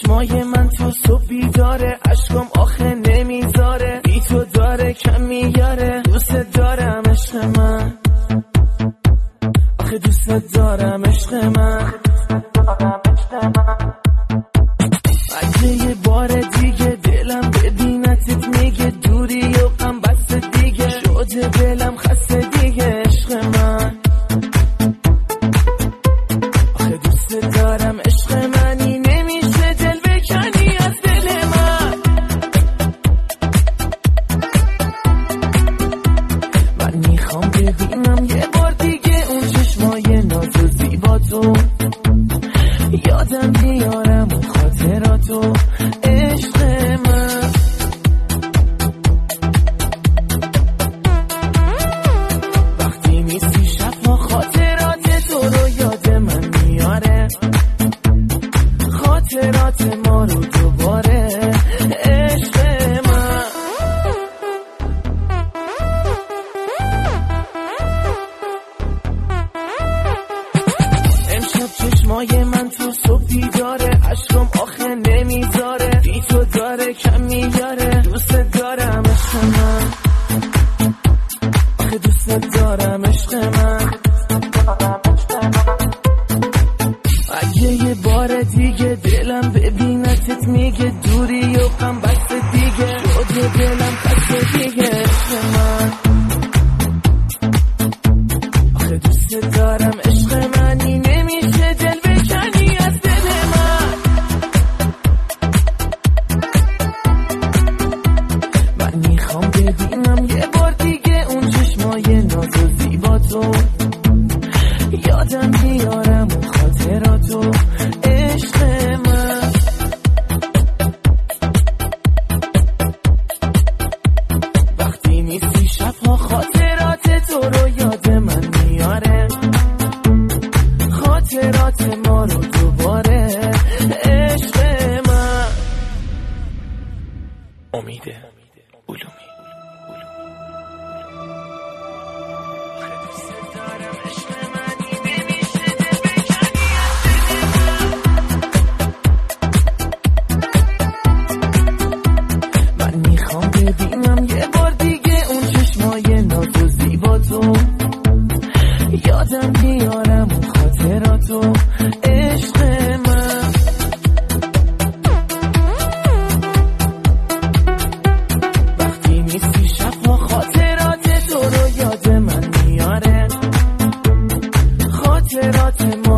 چشمای من تا صبح بیداره، عشقم آخه نمیذاره، بی تو داره کم میاره. دوست دارم عشق من، آخه دوست دارم عشق من. اگه یه بار دیگه دلم ببینتت میگه دوری و غم بس دیگه، شده دلم خسته دیگه عشق من. آخه دوست دارم عشق منی، نمیشه دل بکنی از دل من. من میخوام ببینم یه بار دیگه اون چشمای ناز و زیبا تو، یادم بیارم اون خاطراتو عشق من. وقتی نیستی شبها خاطرات تو رو یاد من میاره، خاطرات ما رو دوباره عشق من. امشب چشمای من تو صبح بیداره، عشقم آخه نمیذاره، بی تو داره کم میاره. دوست دارم عشق من، آخه دوست دارم عشق من. اگه یه بار دیگه دلم ببینتت میگه دوری و غم بس دیگه، شده دلم خسته دیگه عشق من. آخه دوست دارم عشق منی، نمیشه دل بکنی از دل من. من میخوام ببینم یه بار دیگه اون چشمای ناز و زیبا تو، یادم بیارم اون خاطراتو عشق من. وقتی نیستی شبها خاطرات تو رو یاد من میاره، خاطرات ما رو دوباره عشق من. امید علومی. من میخوام ببینم یه بار دیگه اون چشمای ناز و زیبا تو، یادم بیارم اون خاطراتو عشق من. وقتی نیستی شبها خاطرات تو رو یاد من میاره، خاطرات ما